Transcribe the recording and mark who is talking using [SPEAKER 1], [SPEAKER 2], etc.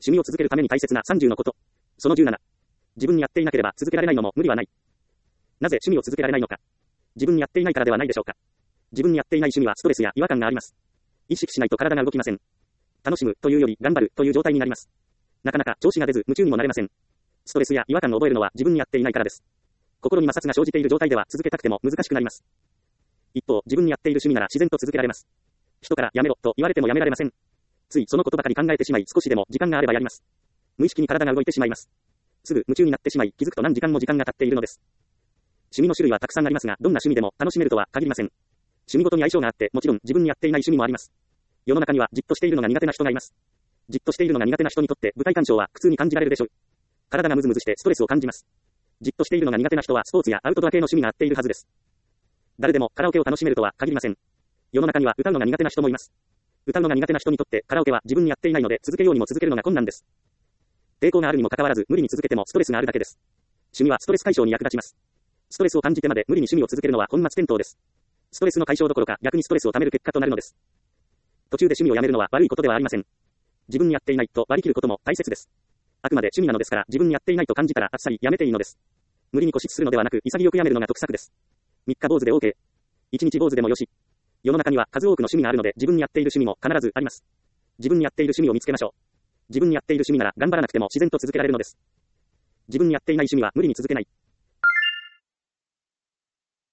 [SPEAKER 1] 趣味を続けるために大切な30のこと。その17。自分にやっていなければ続けられないのも無理はない。なぜ趣味を続けられないのか。自分にやっていないからではないでしょうか。自分にやっていない趣味はストレスや違和感があります。意識しないと体が動きません。楽しむというより頑張るという状態になります。なかなか調子が出ず夢中にもなれません。ストレスや違和感を覚えるのは自分にやっていないからです。心に摩擦が生じている状態では続けたくても難しくなります。一方、自分にやっている趣味なら自然と続けられます。人からやめろと言われてもやめられません。ついそのことばかり考えてしまい少しでも時間があればやります。無意識に体が動いてしまいます。すぐ夢中になってしまい気づくと何時間も時間が経っているのです。趣味の種類はたくさんありますが、どんな趣味でも楽しめるとは限りません。趣味ごとに相性があって、もちろん自分にやっていない趣味もあります。世の中にはじっとしているのが苦手な人がいます。じっとしているのが苦手な人にとって舞台鑑賞は苦痛に感じられるでしょう。体がムズムズしてストレスを感じます。じっとしているのが苦手な人はスポーツやアウトドア系の趣味が合っているはずです。誰でもカラオケを楽しめるとは限りません。世の中には歌うのが苦手な人もいます。歌うのが苦手な人にとってカラオケは自分にやっていないので続けようにも続けるのが困難です。抵抗があるにもかかわらず無理に続けてもストレスがあるだけです。趣味はストレス解消に役立ちます。ストレスを感じてまで無理に趣味を続けるのは本末転倒です。ストレスの解消どころか逆にストレスを溜める結果となるのです。途中で趣味をやめるのは悪いことではありません。自分にやっていないと割り切ることも大切です。あくまで趣味なのですから自分にやっていないと感じたらあっさりやめていいのです。無理に固執するのではなく潔くやめるのが得策です。3日坊主で OK。1日坊主でもよし。世の中には数多くの趣味があるので自分にやっている趣味も必ずあります。自分にやっている趣味を見つけましょう。自分にやっている趣味なら頑張らなくても自然と続けられるのです。自分にやっていない趣味は無理に続けない。